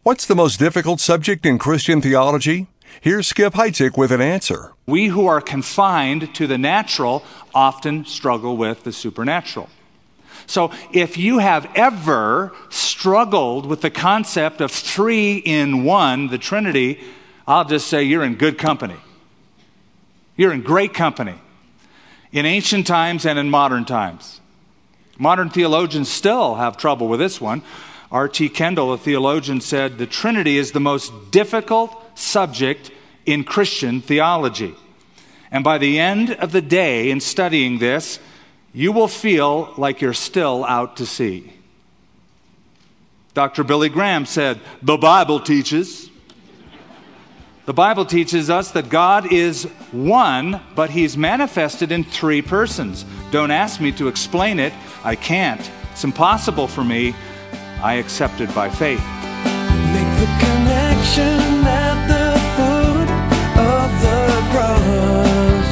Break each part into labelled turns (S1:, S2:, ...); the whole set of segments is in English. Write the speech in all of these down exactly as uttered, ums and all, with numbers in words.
S1: What's the most difficult subject in Christian theology? Here's Skip Heitzig with an answer.
S2: We who are confined to the natural often struggle with the supernatural. So if you have ever struggled with the concept of three in one, the Trinity, I'll just say you're in good company. You're in great company. In ancient times and in modern times. Modern theologians still have trouble with this one. R T Kendall, a theologian, said the Trinity is the most difficult subject in Christian theology. And by the end of the day in studying this, you will feel like you're still out to sea. Doctor Billy Graham said, the Bible teaches. The Bible teaches us that God is one, but He's manifested in three persons. Don't ask me to explain it. I can't. It's impossible for me. I accept it by faith.
S3: Make the connection at the foot of the cross.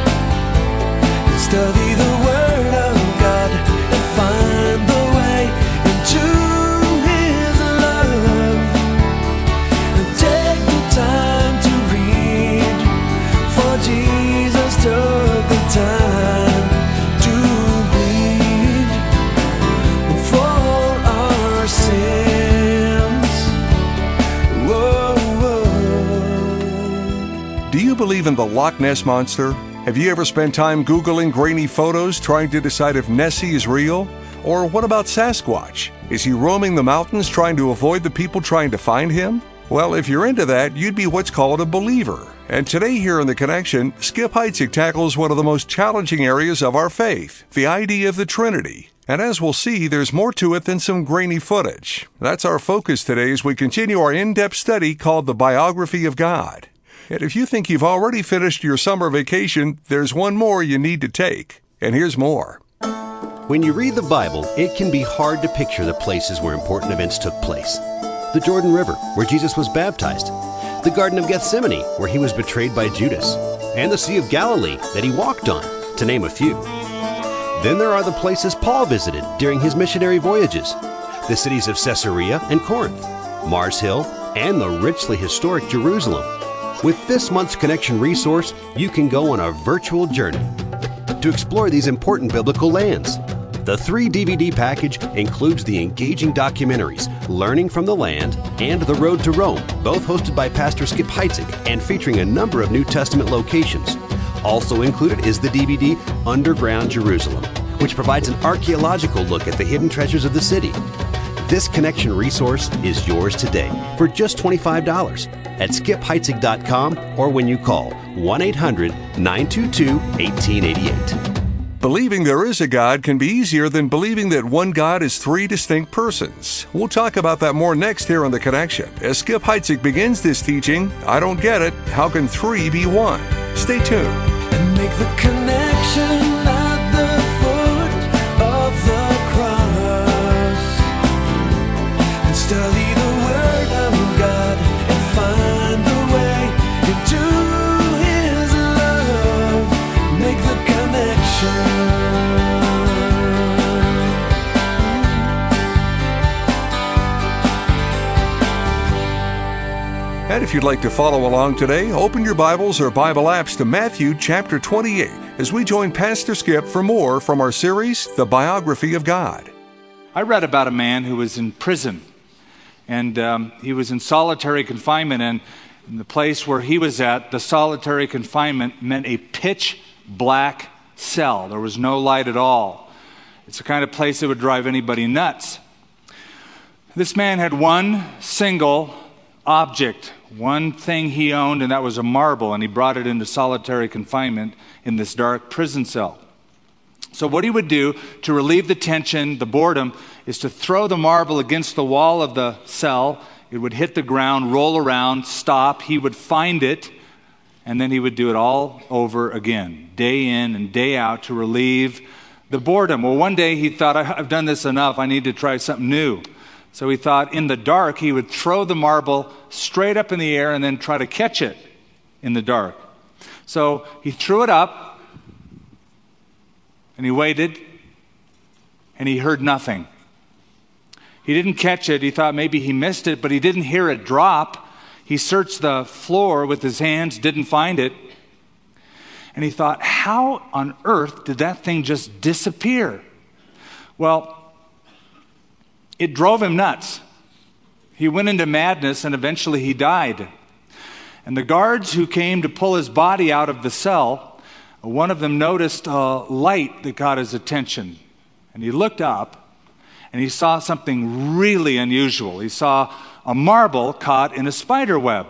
S3: Study the Word of God and find the way into His love. And take the time to read, for Jesus took the time to bleed for our sins. Whoa, whoa.
S1: Do you believe in the Loch Ness Monster? Have you ever spent time Googling grainy photos trying to decide if Nessie is real? Or what about Sasquatch? Is he roaming the mountains trying to avoid the people trying to find him? Well, if you're into that, you'd be what's called a believer. And today here in The Connection, Skip Heitzig tackles one of the most challenging areas of our faith, the idea of the Trinity. And as we'll see, there's more to it than some grainy footage. That's our focus today as we continue our in-depth study called The Biography of God. And if you think you've already finished your summer vacation, there's one more you need to take. And here's more.
S4: When you read the Bible, it can be hard to picture the places where important events took place. The Jordan River, where Jesus was baptized. The Garden of Gethsemane, where he was betrayed by Judas. And the Sea of Galilee that he walked on, to name a few. Then there are the places Paul visited during his missionary voyages. The cities of Caesarea and Corinth, Mars Hill, and the richly historic Jerusalem. With this month's Connection resource, you can go on a virtual journey to explore these important biblical lands. The three D V D package includes the engaging documentaries, Learning from the Land and The Road to Rome, both hosted by Pastor Skip Heitzig and featuring a number of New Testament locations. Also included is the D V D Underground Jerusalem, which provides an archaeological look at the hidden treasures of the city. This Connection resource is yours today for just twenty-five dollars at skip heitzig dot com or when you call one eight hundred nine two two one eight eight eight.
S1: Believing there is a God can be easier than believing that one God is three distinct persons. We'll talk about that more next here on The Connection. As Skip Heitzig begins this teaching, I don't get it, how can three be one? Stay tuned.
S3: And make the connection at the foot of the cross. And study the Word of God and find the way into His love. Make the connection.
S1: And if you'd like to follow along today, open your Bibles or Bible apps to Matthew chapter twenty-eight as we join Pastor Skip for more from our series, The Biography of God.
S2: I read about a man who was in prison, and um, he was in solitary confinement, and in the place where he was at, the solitary confinement meant a pitch black cell. There was no light at all. It's the kind of place that would drive anybody nuts. This man had one single object, one thing he owned, and that was a marble, and he brought it into solitary confinement in this dark prison cell. So what he would do to relieve the tension, the boredom, is to throw the marble against the wall of the cell. It would hit the ground, roll around, stop. He would find it, and then he would do it all over again, day in and day out, to relieve the boredom. Well, one day he thought, I've done this enough. I need to try something new. So he thought in the dark he would throw the marble straight up in the air and then try to catch it in the dark. So he threw it up, and he waited, and he heard nothing. He didn't catch it. He thought maybe he missed it, but he didn't hear it drop. He searched the floor with his hands, didn't find it. And he thought, how on earth did that thing just disappear? Well, it drove him nuts. He went into madness, and eventually he died. And the guards who came to pull his body out of the cell, one of them noticed a light that caught his attention. And he looked up, and he saw something really unusual. He saw a marble caught in a spider web.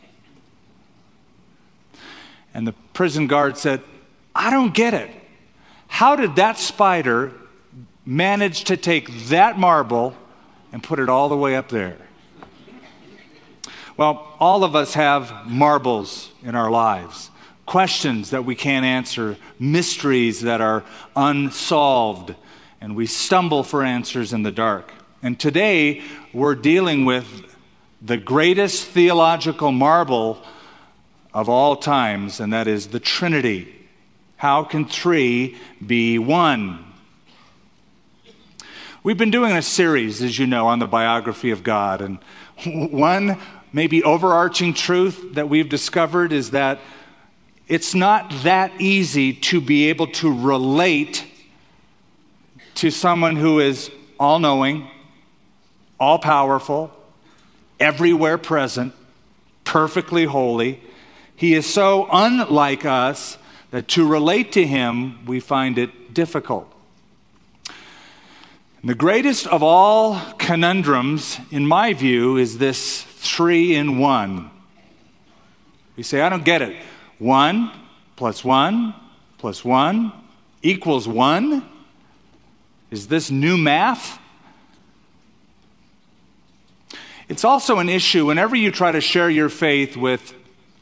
S2: And the prison guard said, I don't get it. How did that spider manage to take that marble and put it all the way up there? Well, all of us have marbles in our lives, questions that we can't answer, mysteries that are unsolved, and we stumble for answers in the dark. And today, we're dealing with the greatest theological marvel of all times, and that is the Trinity. How can three be one? We've been doing a series, as you know, on the biography of God, and one maybe overarching truth that we've discovered is that it's not that easy to be able to relate to someone who is all-knowing, all-powerful, everywhere present, perfectly holy. He is so unlike us that to relate to him, we find it difficult. And the greatest of all conundrums, in my view, is this three in one. We say, I don't get it. One plus one plus one equals one? Is this new math? It's also an issue whenever you try to share your faith with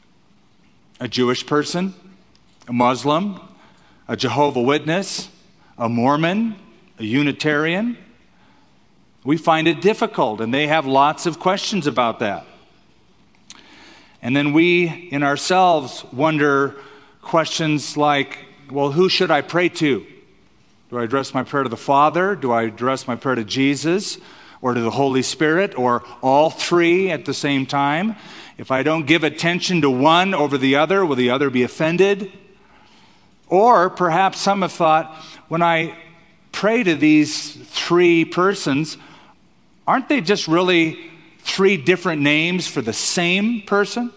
S2: a Jewish person, a Muslim, a Jehovah's Witness, a Mormon, a Unitarian. We find it difficult, and they have lots of questions about that. And then we, in ourselves, wonder questions like, well, who should I pray to? Do I address my prayer to the Father? Do I address my prayer to Jesus? Or to the Holy Spirit? Or all three at the same time? If I don't give attention to one over the other, will the other be offended? Or perhaps some have thought, when I pray to these three persons, aren't they just really three different names for the same person?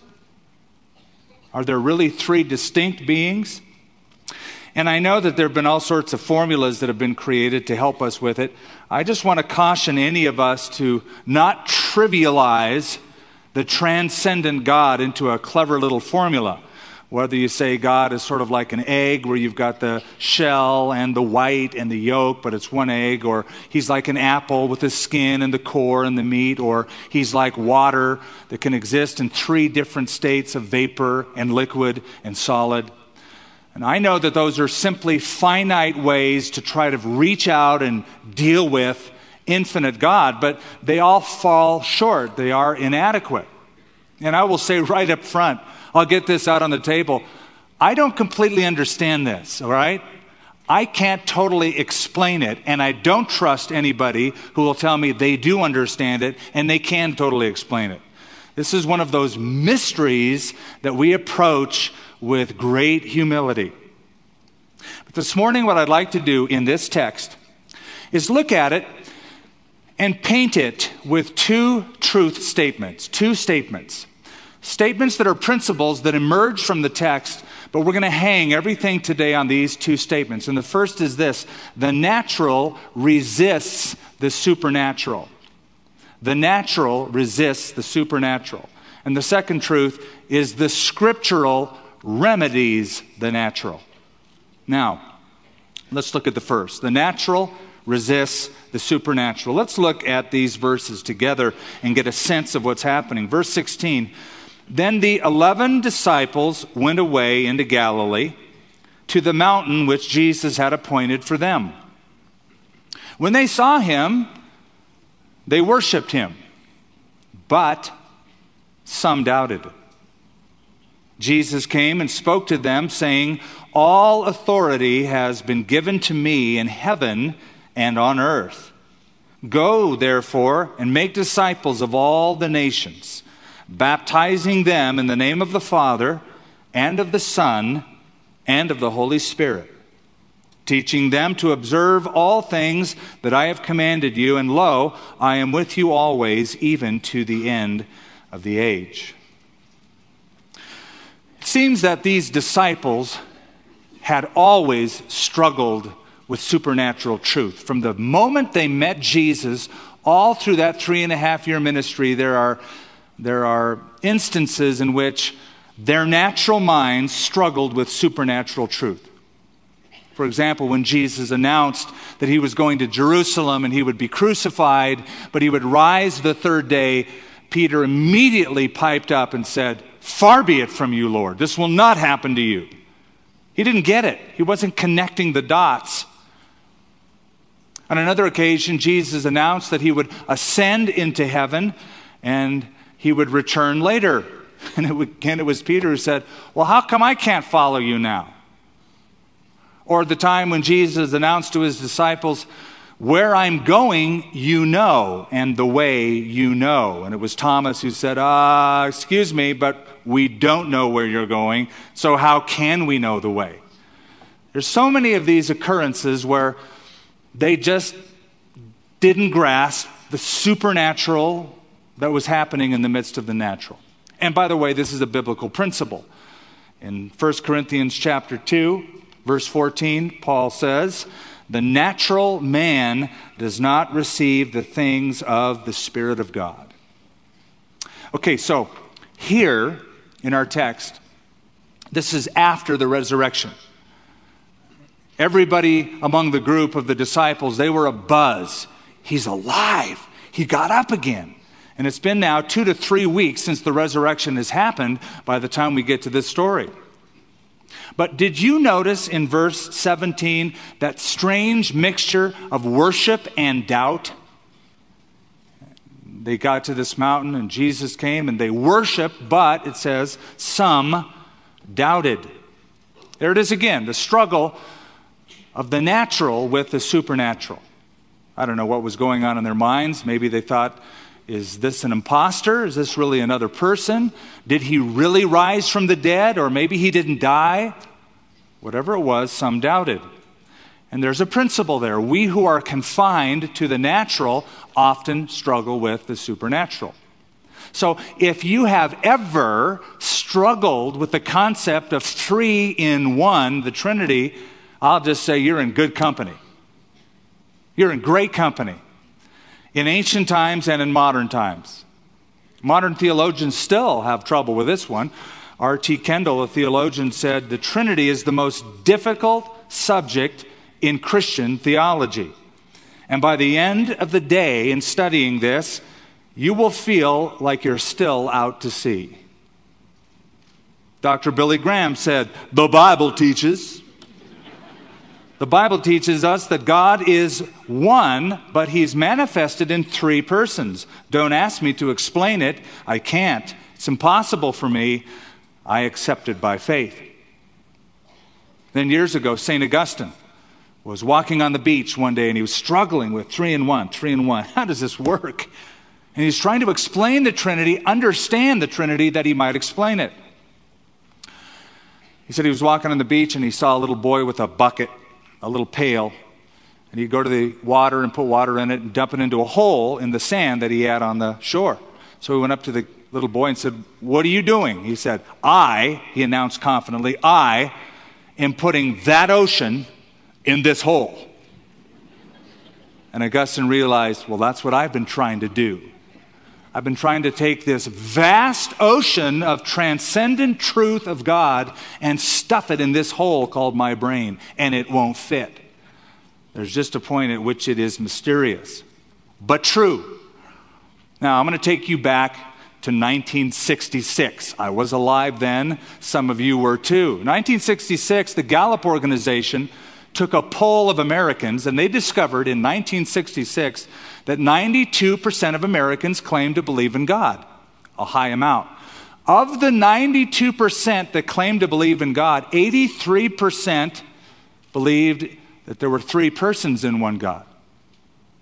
S2: Are there really three distinct beings? And I know that there have been all sorts of formulas that have been created to help us with it. I just want to caution any of us to not trivialize the transcendent God into a clever little formula. Whether you say God is sort of like an egg where you've got the shell and the white and the yolk, but it's one egg, or he's like an apple with the skin and the core and the meat, or he's like water that can exist in three different states of vapor and liquid and solid. And I know that those are simply finite ways to try to reach out and deal with infinite God, but they all fall short. They are inadequate. And I will say right up front, I'll get this out on the table. I don't completely understand this, all right? I can't totally explain it, and I don't trust anybody who will tell me they do understand it and they can totally explain it. This is one of those mysteries that we approach with great humility. But this morning, what I'd like to do in this text is look at it and paint it with two truth statements, two statements. Statements that are principles that emerge from the text, but we're going to hang everything today on these two statements. And the first is this: the natural resists the supernatural. The natural resists the supernatural. And the second truth is the scriptural remedies the natural. Now, let's look at the first. The natural resists the supernatural. Let's look at these verses together and get a sense of what's happening. Verse sixteen, then the eleven disciples went away into Galilee to the mountain which Jesus had appointed for them. When they saw him, they worshiped him, but some doubted. Jesus came and spoke to them, saying, all authority has been given to me in heaven and on earth. Go, therefore, and make disciples of all the nations, baptizing them in the name of the Father, and of the Son, and of the Holy Spirit, teaching them to observe all things that I have commanded you, and lo, I am with you always, even to the end of the age. It seems that these disciples had always struggled with supernatural truth. From the moment they met Jesus, all through that three and a half year ministry, there are, there are instances in which their natural minds struggled with supernatural truth. For example, when Jesus announced that he was going to Jerusalem and he would be crucified, but he would rise the third day, Peter immediately piped up and said, "Far be it from you, Lord. This will not happen to you." He didn't get it. He wasn't connecting the dots. On another occasion, Jesus announced that he would ascend into heaven and he would return later. And it, again, it was Peter who said, "Well, how come I can't follow you now?" Or the time when Jesus announced to his disciples, "Where I'm going, you know, and the way you know." And it was Thomas who said, uh, excuse me, but we don't know where you're going, so how can we know the way? There's so many of these occurrences where they just didn't grasp the supernatural that was happening in the midst of the natural. And by the way, this is a biblical principle. In First Corinthians chapter two, verse fourteen, Paul says, "The natural man does not receive the things of the Spirit of God." Okay, so here in our text, this is after the resurrection. Everybody among the group of the disciples, they were abuzz. He's alive. He got up again. And it's been now two to three weeks since the resurrection has happened by the time we get to this story. But did you notice in verse seventeen that strange mixture of worship and doubt? They got to this mountain and Jesus came and they worshiped, but it says some doubted. There it is again, the struggle of the natural with the supernatural. I don't know what was going on in their minds. Maybe they thought, is this an imposter? Is this really another person? Did he really rise from the dead? Or maybe he didn't die? Whatever it was, some doubted. And there's a principle there. We who are confined to the natural often struggle with the supernatural. So if you have ever struggled with the concept of three in one, the Trinity, I'll just say you're in good company. You're in great company. In ancient times and in modern times. Modern theologians still have trouble with this one. R T Kendall, a theologian, said the Trinity is the most difficult subject in Christian theology. And by the end of the day in studying this, you will feel like you're still out to sea. Doctor Billy Graham said, the Bible teaches... The Bible teaches us that God is one, but he's manifested in three persons. Don't ask me to explain it. I can't. It's impossible for me. I accept it by faith. Then years ago, Saint Augustine was walking on the beach one day and he was struggling with three in one, three in one. How does this work? And he's trying to explain the Trinity, understand the Trinity that he might explain it. He said he was walking on the beach and he saw a little boy with a bucket, a little pail, and he'd go to the water and put water in it and dump it into a hole in the sand that he had on the shore. So he went up to the little boy and said, what are you doing? He said, I, he announced confidently, I am putting that ocean in this hole. And Augustine realized, well, that's what I've been trying to do. I've been trying to take this vast ocean of transcendent truth of God and stuff it in this hole called my brain, and it won't fit. There's just a point at which it is mysterious, but true. Now, I'm going to take you back to nineteen sixty-six. I was alive then. Some of you were too. nineteen sixty-six, the Gallup organization took a poll of Americans, and they discovered in nineteen sixty-six that ninety-two percent of Americans claimed to believe in God, a high amount. Of the ninety-two percent that claimed to believe in God, eighty-three percent believed that there were three persons in one God.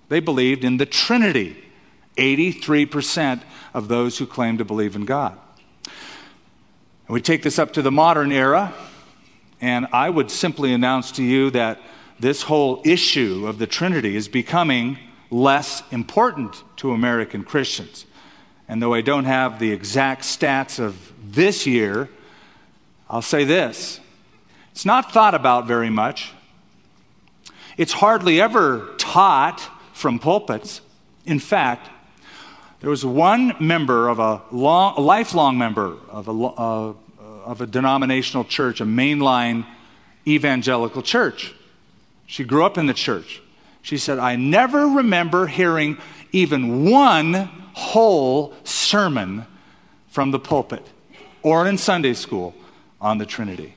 S2: They believed in the Trinity. eighty-three percent of those who claim to believe in God. And we take this up to the modern era, and I would simply announce to you that this whole issue of the Trinity is becoming less important to American Christians. And though I don't have the exact stats of this year, I'll say this. It's not thought about very much. It's hardly ever taught from pulpits. In fact, there was one member of a, long, a lifelong member of a, uh, of a denominational church, a mainline evangelical church. She grew up in the church. She said, I never remember hearing even one whole sermon from the pulpit or in Sunday school on the Trinity.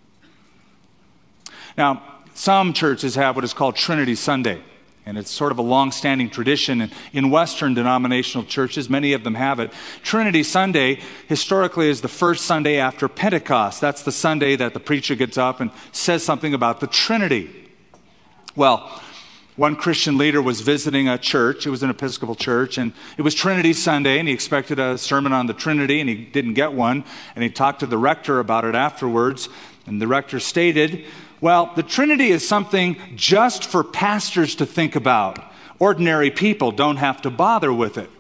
S2: Now, some churches have what is called Trinity Sunday, and it's sort of a long-standing tradition in Western denominational churches. Many of them have it. Trinity Sunday historically is the first Sunday after Pentecost. That's the Sunday that the preacher gets up and says something about the Trinity. Well, one Christian leader was visiting a church. It was an Episcopal church, and it was Trinity Sunday, and he expected a sermon on the Trinity, and he didn't get one. And he talked to the rector about it afterwards, and the rector stated, well, the Trinity is something just for pastors to think about. Ordinary people don't have to bother with it.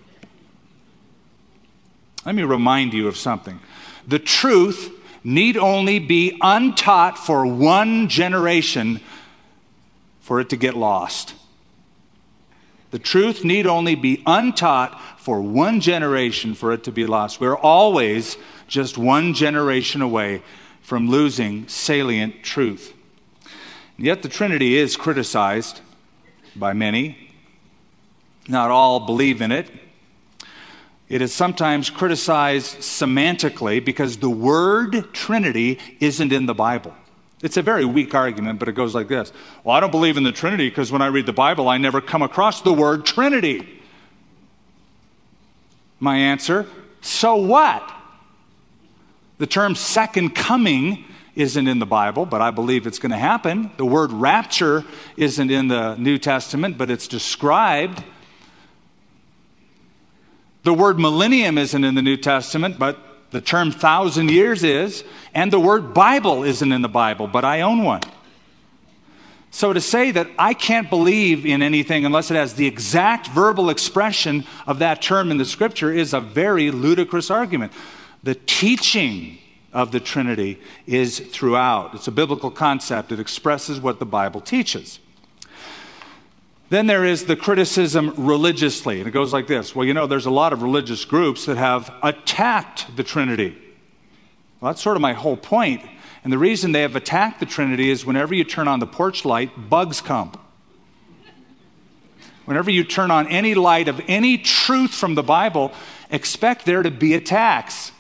S2: Let me remind you of something. The truth need only be untaught for one generation for it to get lost. The truth need only be untaught for one generation for it to be lost. We're always just one generation away from losing salient truth. And yet the Trinity is criticized by many. Not all believe in it. It is sometimes criticized semantically because the word Trinity isn't in the Bible. It's a very weak argument, but it goes like this. Well, I don't believe in the Trinity because when I read the Bible, I never come across the word Trinity. My answer, so what? The term second coming isn't in the Bible, but I believe it's going to happen. The word rapture isn't in the New Testament, but it's described. The word millennium isn't in the New Testament, but the term thousand years is, and the word Bible isn't in the Bible, but I own one. So to say that I can't believe in anything unless it has the exact verbal expression of that term in the Scripture is a very ludicrous argument. The teaching of the Trinity is throughout. It's a biblical concept. It expresses what the Bible teaches. Then there is the criticism religiously, and it goes like this. Well, you know, there's a lot of religious groups that have attacked the Trinity. Well, that's sort of my whole point. And the reason they have attacked the Trinity is whenever you turn on the porch light, bugs come. Whenever you turn on any light of any truth from the Bible, expect there to be attacks.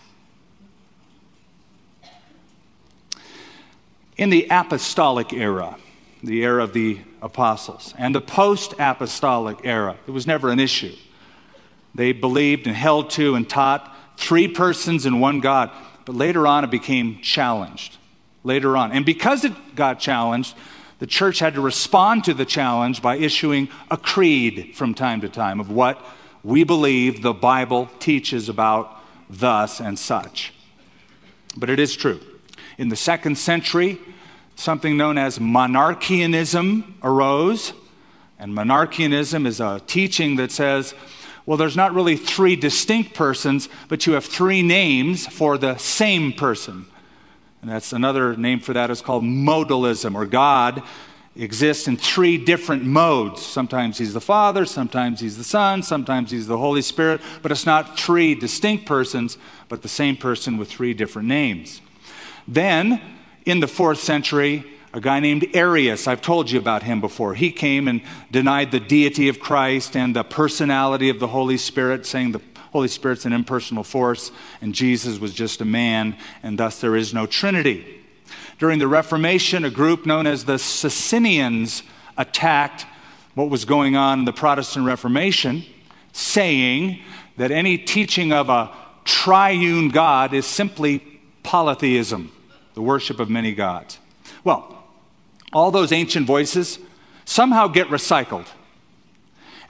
S2: In the apostolic era, the era of the apostles, and the post-apostolic era, it was never an issue. They believed and held to and taught three persons and one God. But later on, it became challenged. Later on. And because it got challenged, the church had to respond to the challenge by issuing a creed from time to time of what we believe the Bible teaches about thus and such. But it is true. In the second century, something known as monarchianism arose. And monarchianism is a teaching that says, well, there's not really three distinct persons, but you have three names for the same person. And that's another name for that is called modalism, or God exists in three different modes. Sometimes he's the Father, sometimes he's the Son, sometimes he's the Holy Spirit, but it's not three distinct persons, but the same person with three different names. Then, in the fourth century, a guy named Arius, I've told you about him before. He came and denied the deity of Christ and the personality of the Holy Spirit, saying the Holy Spirit's an impersonal force and Jesus was just a man, and thus there is no Trinity. During the Reformation, a group known as the Socinians attacked what was going on in the Protestant Reformation, saying that any teaching of a triune God is simply polytheism, the worship of many gods. Well, all those ancient voices somehow get recycled.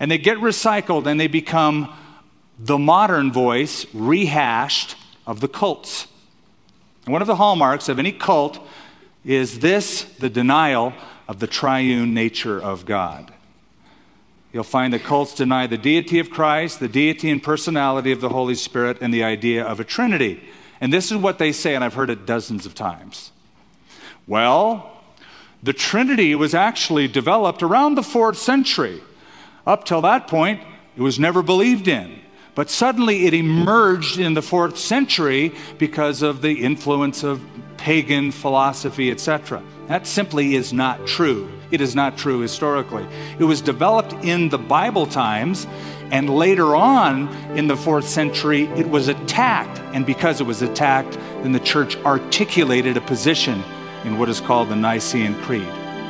S2: And they get recycled and they become the modern voice rehashed of the cults. And one of the hallmarks of any cult is this, the denial of the triune nature of God. You'll find that cults deny the deity of Christ, the deity and personality of the Holy Spirit, and the idea of a Trinity. And this is what they say, and I've heard it dozens of times. Well, the Trinity was actually developed around the fourth century. Up till that point, it was never believed in. But suddenly it emerged in the fourth century because of the influence of pagan philosophy, et cetera. That simply is not true. It is not true historically. It was developed in the Bible times, and later on in the fourth century, it was attacked. And because it was attacked, then the church articulated a position in what is called the Nicene Creed.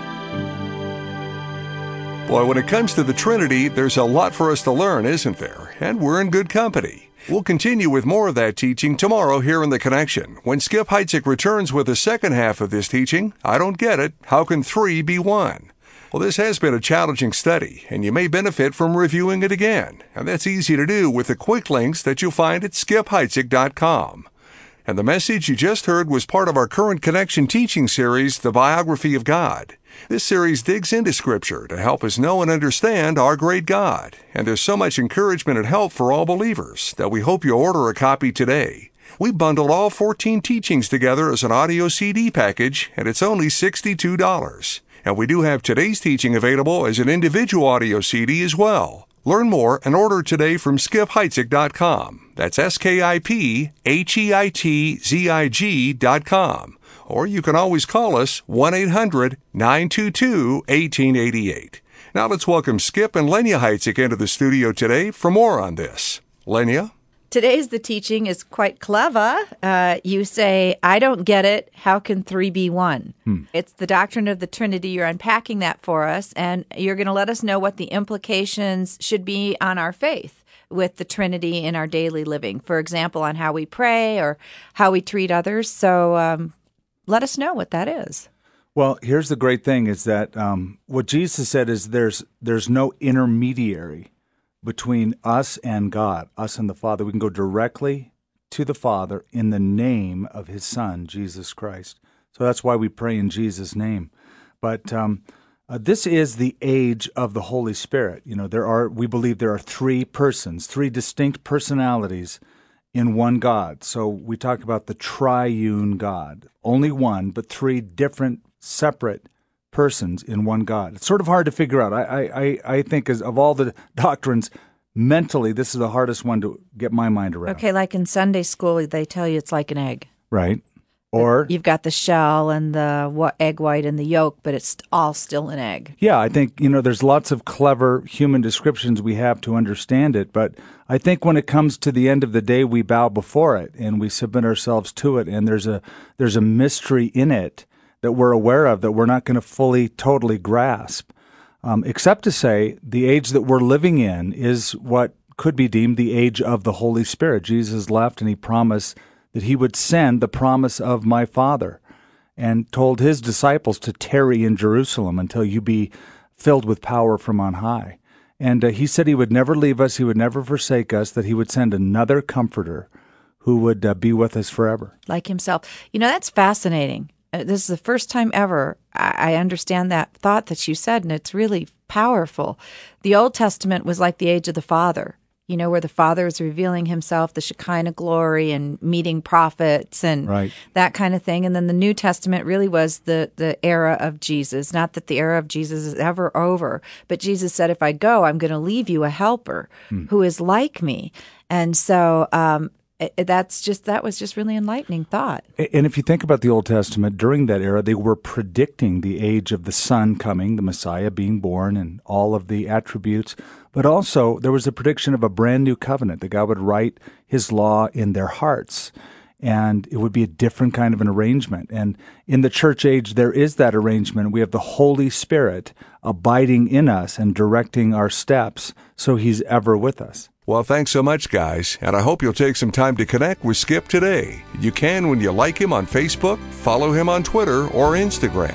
S1: Boy, when it comes to the Trinity, there's a lot for us to learn, isn't there? And we're in good company. We'll continue with more of that teaching tomorrow here in The Connection, when Skip Heitzig returns with the second half of this teaching, I Don't Get It, How Can Three Be One? Well, this has been a challenging study, and you may benefit from reviewing it again. And that's easy to do with the quick links that you'll find at skip heitzig dot com. And the message you just heard was part of our current Connection teaching series, The Biography of God. This series digs into Scripture to help us know and understand our great God. And there's so much encouragement and help for all believers that we hope you'll order a copy today. We bundled all fourteen teachings together as an audio C D package, and it's only sixty-two dollars. And we do have today's teaching available as an individual audio C D as well. Learn more and order today from skip heitzig dot com. That's S K I P H E I T Z I G dot com. Or you can always call us one eight hundred nine two two one eight eight eight. Now let's welcome Skip and Lenya Heitzig into the studio today for more on this. Lenya?
S5: Today's the teaching is quite clever. Uh, you say, I don't get it. How can three be one? Hmm. It's the doctrine of the Trinity. You're unpacking that for us, and you're going to let us know what the implications should be on our faith with the Trinity in our daily living. For example, on how we pray or how we treat others. So um, let us know what that is.
S6: Well, here's the great thing is that um, what Jesus said is there's there's no intermediary between us and God, us and the Father. We can go directly to the Father in the name of His Son, Jesus Christ. So that's why we pray in Jesus' name. But um, uh, this is the age of the Holy Spirit. You know, there are we believe there are three persons, three distinct personalities in one God. So we talk about the triune God. Only one, but three different, separate persons in one God. It's sort of hard to figure out. I I, I think as of all the doctrines, mentally, this is the hardest one to get my mind around.
S5: Okay, like in Sunday school, they tell you it's like an egg.
S6: Right. Or
S5: you've got the shell and the egg white and the yolk, but it's all still an egg.
S6: Yeah, I think, you know, there's lots of clever human descriptions we have to understand it, but I think when it comes to the end of the day, we bow before it and we submit ourselves to it, and there's a there's a mystery in it that we're aware of that we're not going to fully, totally grasp, um, except to say the age that we're living in is what could be deemed the age of the Holy Spirit. Jesus left and He promised that He would send the promise of my Father and told His disciples to tarry in Jerusalem until you be filled with power from on high. And uh, He said He would never leave us, He would never forsake us, that He would send another comforter who would uh, be with us forever.
S5: Like Himself. You know, that's fascinating. Uh, this is the first time ever I, I understand that thought that you said, and it's really powerful. The Old Testament was like the age of the Father. You know, where the Father is revealing Himself, the Shekinah glory, and meeting prophets and
S6: right.
S5: that kind of thing. And then the New Testament really was the, the era of Jesus. Not that the era of Jesus is ever over, but Jesus said, if I go, I'm going to leave you a helper hmm. who is like me. And so um, it, that's just that was just really enlightening thought.
S6: And if you think about the Old Testament, during that era, they were predicting the age of the Son coming, the Messiah being born, and all of the attributes. But also, there was a prediction of a brand new covenant, that God would write His law in their hearts, and it would be a different kind of an arrangement. And in the church age, there is that arrangement. We have the Holy Spirit abiding in us and directing our steps, so He's ever with us.
S1: Well, thanks so much, guys, and I hope you'll take some time to connect with Skip today. You can when you like him on Facebook, follow him on Twitter or Instagram.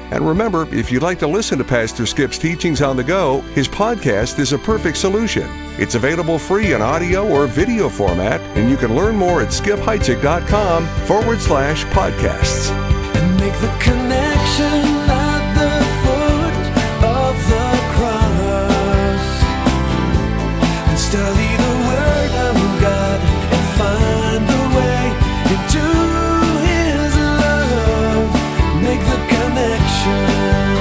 S1: And remember, if you'd like to listen to Pastor Skip's teachings on the go, his podcast is a perfect solution. It's available free in audio or video format, and you can learn more at skipheitzig.com forward slash podcasts.
S3: And make the connection at the foot of the cross. And study the Word of God and find the way into His love. Make the connection.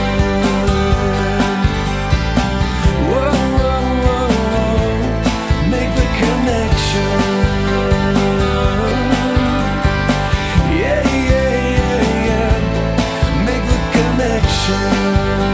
S3: Whoa, whoa, whoa, whoa. Make the connection. Yeah, yeah, yeah, yeah. Make the connection.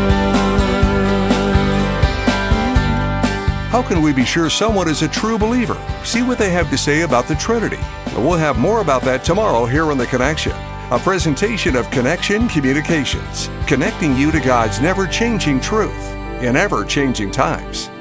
S1: How can we be sure someone is a true believer? See what they have to say about the Trinity. We'll have more about that tomorrow here on The Connection, a presentation of Connection Communications, connecting you to God's never-changing truth in ever-changing times.